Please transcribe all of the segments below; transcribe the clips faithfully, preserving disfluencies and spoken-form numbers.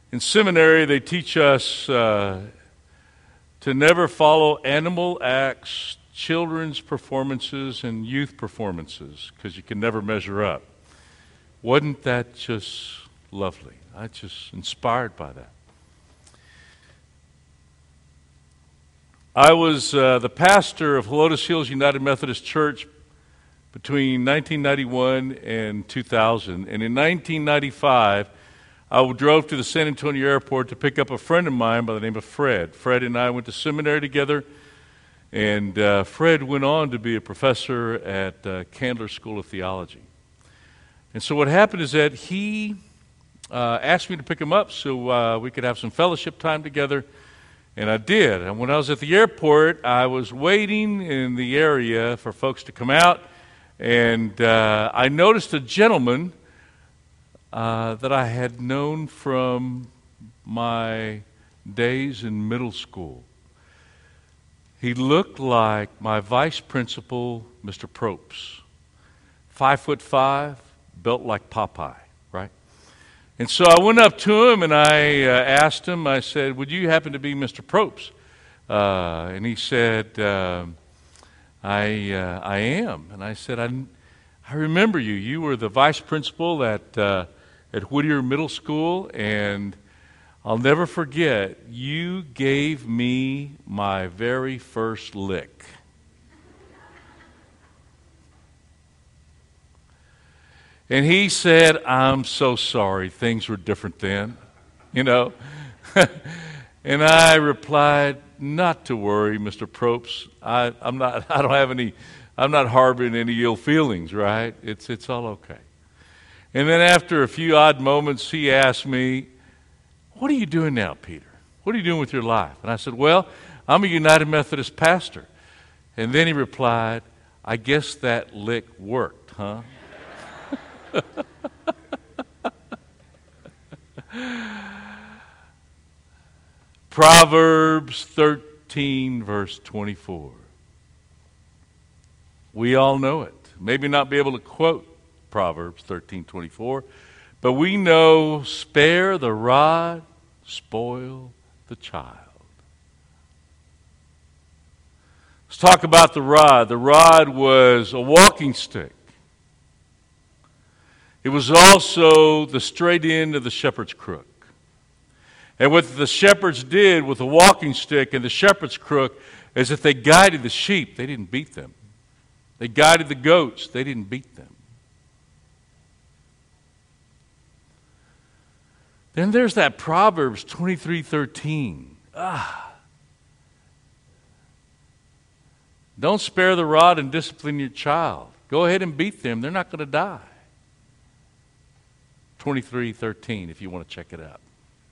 In seminary, they teach us uh, to never follow animal acts, children's performances, and youth performances, because you can never measure up. Wasn't that just lovely? I just inspired by that. I was uh, the pastor of Helotes Hills United Methodist Church between nineteen ninety-one and two thousand. And in nineteen ninety-five, I drove to the San Antonio airport to pick up a friend of mine by the name of Fred. Fred and I went to seminary together, and uh, Fred went on to be a professor at uh, Candler School of Theology. And so what happened is that he uh, asked me to pick him up so uh, we could have some fellowship time together. And I did. And when I was at the airport, I was waiting in the area for folks to come out, and uh, I noticed a gentleman uh, that I had known from my days in middle school. He looked like my vice principal, Mister Propes. Five foot five, built like Popeye, right? And so I went up to him and I uh, asked him, I said, would you happen to be Mister Propes? Uh, and he said, uh, I uh, I am. And I said, I, I remember you. You were the vice principal at, uh, at Whittier Middle School, and I'll never forget, you gave me my very first lick. And he said, I'm so sorry, things were different then, you know. And I replied, not to worry, Mister Propes. I, I'm not, I don't have any, I'm not harboring any ill feelings, right? It's, it's all okay. And then after a few odd moments, he asked me, what are you doing now, Peter? What are you doing with your life? And I said, well, I'm a United Methodist pastor. And then he replied, I guess that lick worked, huh? Proverbs thirteen, verse twenty-four. We all know it. Maybe not be able to quote Proverbs thirteen, twenty-four, but we know, spare the rod, spoil the child. Let's talk about the rod. The rod was a walking stick. It was also the straight end of the shepherd's crook. And what the shepherds did with the walking stick and the shepherd's crook is that they guided the sheep. They didn't beat them. They guided the goats. They didn't beat them. Then there's that Proverbs twenty-three thirteen. Ah. Don't spare the rod and discipline your child. Go ahead and beat them. They're not going to die. twenty-three thirteen, if you want to check it out.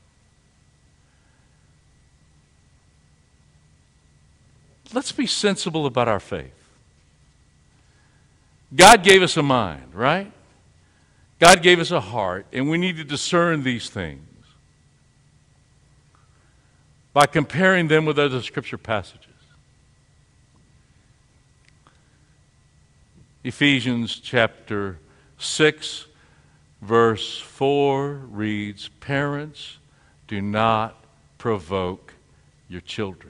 Let's be sensible about our faith. God gave us a mind, right? God gave us a heart, and we need to discern these things by comparing them with other scripture passages. Ephesians chapter six, verse four reads, parents, do not provoke your children.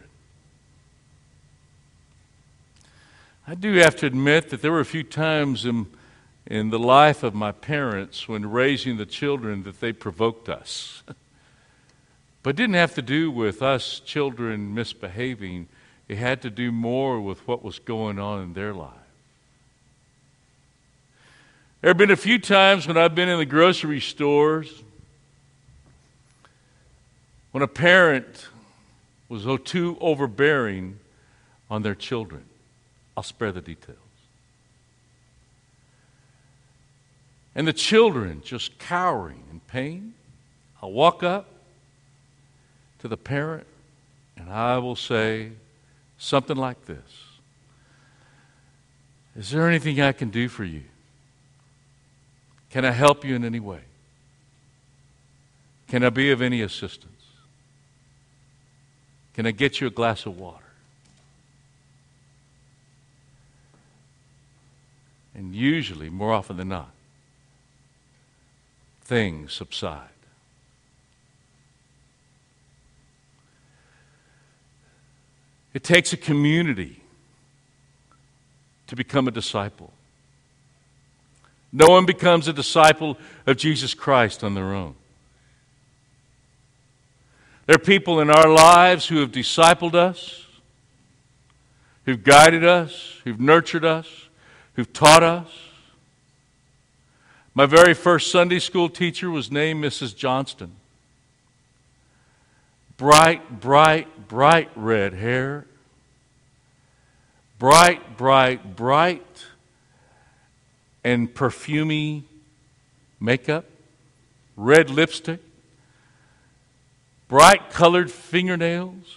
I do have to admit that there were a few times in, in the life of my parents when raising the children that they provoked us. But it didn't have to do with us children misbehaving. It had to do more with what was going on in their life. There have been a few times when I've been in the grocery stores when a parent was too overbearing on their children. I'll spare the details. And the children just cowering in pain. I'll walk up to the parent and I will say something like this. Is there anything I can do for you? Can I help you in any way? Can I be of any assistance? Can I get you a glass of water? And usually, more often than not, things subside. It takes a community to become a disciple. No one becomes a disciple of Jesus Christ on their own. There are people in our lives who have discipled us, who've guided us, who've nurtured us, who've taught us. My very first Sunday school teacher was named Missus Johnston. Bright, bright, bright red hair. Bright, bright, bright and perfumey makeup. Red lipstick. Bright colored fingernails.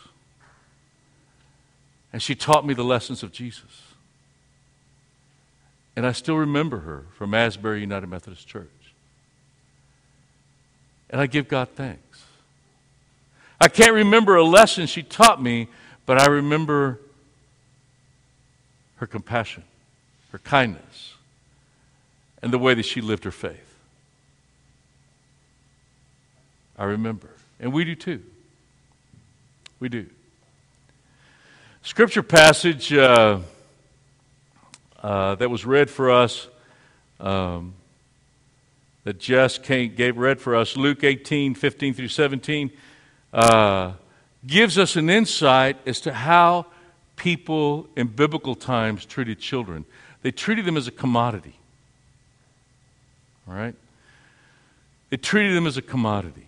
And she taught me the lessons of Jesus. And I still remember her from Asbury United Methodist Church. And I give God thanks. I can't remember a lesson she taught me, but I remember her compassion, her kindness, and the way that she lived her faith. I remember. And we do too. We do. Scripture passage uh, uh, that was read for us, um, that Jess gave read for us, Luke eighteen, fifteen through seventeen, uh, gives us an insight as to how people in biblical times treated children. They treated them as a commodity. All right? They treated them as a commodity.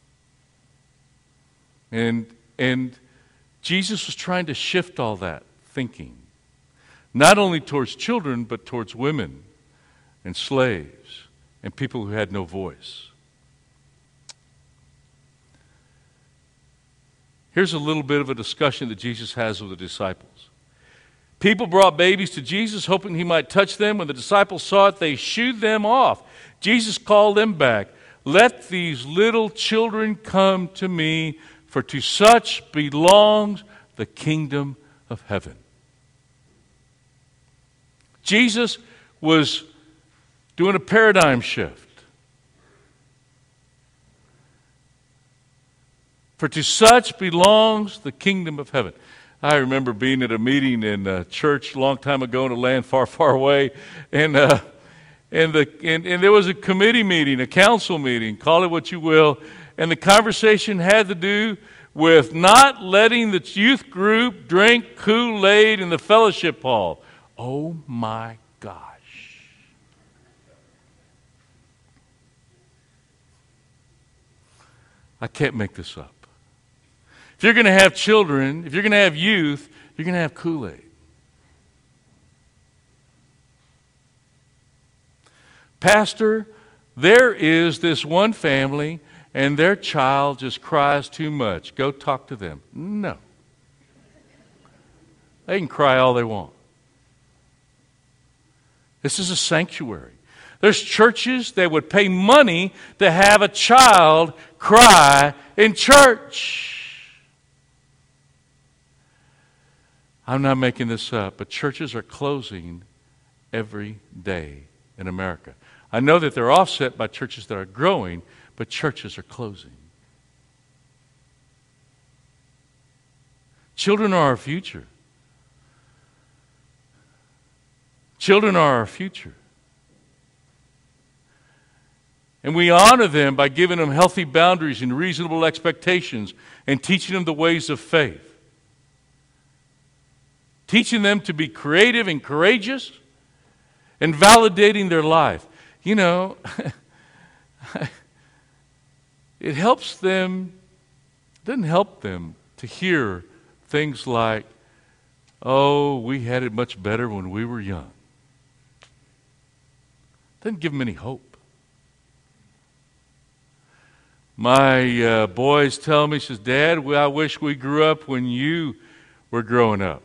And and Jesus was trying to shift all that thinking, not only towards children, but towards women and slaves and people who had no voice. Here's a little bit of a discussion that Jesus has with the disciples. People brought babies to Jesus, hoping he might touch them. When the disciples saw it, they shooed them off. Jesus called them back. Let these little children come to me, for to such belongs the kingdom of heaven. Jesus was doing a paradigm shift. For to such belongs the kingdom of heaven. I remember being at a meeting in a church a long time ago in a land far, far away, and uh, and the and, and there was a committee meeting, a council meeting, call it what you will, and the conversation had to do with not letting the youth group drink Kool-Aid in the fellowship hall. Oh my gosh. I can't make this up. If you're going to have children, if you're going to have youth, you're going to have Kool-Aid. Pastor, there is this one family and their child just cries too much. Go talk to them. No. They can cry all they want. This is a sanctuary. There's churches that would pay money to have a child cry in church. I'm not making this up, but churches are closing every day in America. I know that they're offset by churches that are growing, but churches are closing. Children are our future. Children are our future. And we honor them by giving them healthy boundaries and reasonable expectations and teaching them the ways of faith. Teaching them to be creative and courageous and validating their life. You know, it helps them, it doesn't help them to hear things like, oh, we had it much better when we were young. It doesn't give them any hope. My uh, boys tell me, says, Dad, I wish we grew up when you were growing up.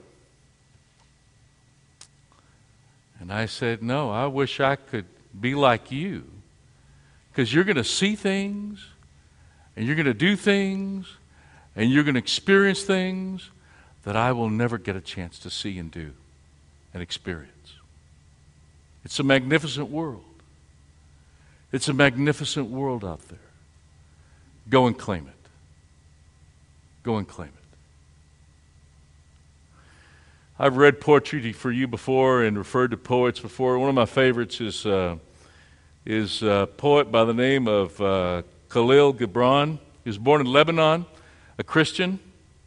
And I said, no, I wish I could be like you. Because you're going to see things, and you're going to do things, and you're going to experience things that I will never get a chance to see and do and experience. It's a magnificent world. It's a magnificent world out there. Go and claim it. Go and claim it. I've read poetry for you before and referred to poets before. One of my favorites is uh, is a poet by the name of uh, Khalil Gibran. He was born in Lebanon, a Christian,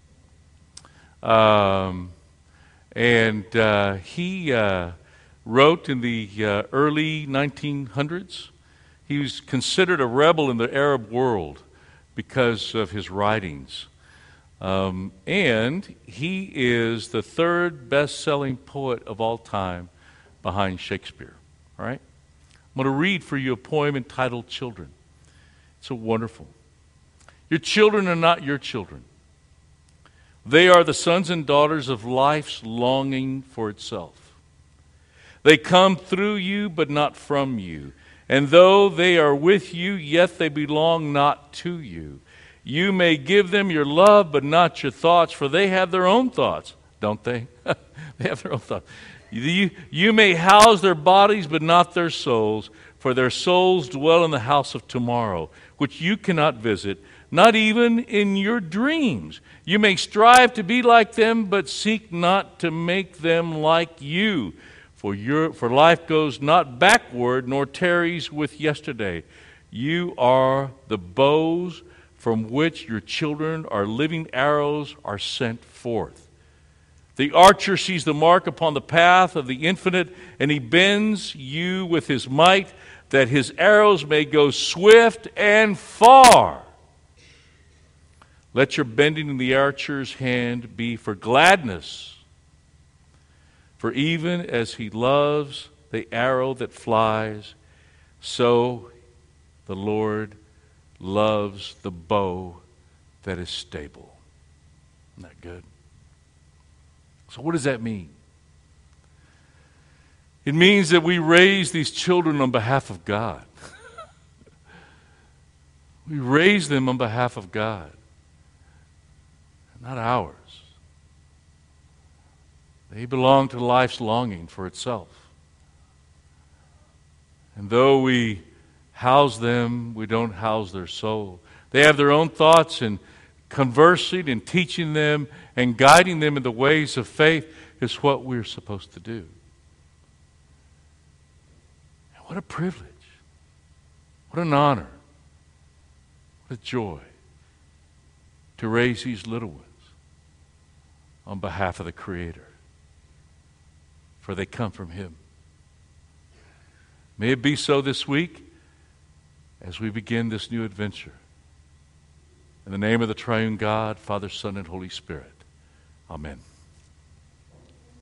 um, and uh, he uh, wrote in the uh, early nineteen hundreds. He was considered a rebel in the Arab world because of his writings. Um, and he is the third best-selling poet of all time behind Shakespeare. All right? I'm going to read for you a poem entitled Children. It's so wonderful. Your children are not your children. They are the sons and daughters of life's longing for itself. They come through you, but not from you. And though they are with you, yet they belong not to you. You may give them your love, but not your thoughts, for they have their own thoughts, don't they? They have their own thoughts. You, you may house their bodies, but not their souls, for their souls dwell in the house of tomorrow, which you cannot visit, not even in your dreams. You may strive to be like them, but seek not to make them like you. For your for life goes not backward, nor tarries with yesterday. You are the bows from which your children are living arrows are sent forth. The archer sees the mark upon the path of the infinite, and he bends you with his might, that his arrows may go swift and far. Let your bending in the archer's hand be for gladness. For even as he loves the arrow that flies, so the Lord loves the bow that is stable. Isn't that good? So what does that mean? It means that we raise these children on behalf of God. We raise them on behalf of God, not ours. They belong to life's longing for itself. And though we house them, we don't house their soul. They have their own thoughts, and conversing and teaching them and guiding them in the ways of faith is what we're supposed to do. And what a privilege. What an honor. What a joy to raise these little ones on behalf of the Creator. For they come from Him. May it be so this week as we begin this new adventure. In the name of the triune God, Father, Son, and Holy Spirit. Amen.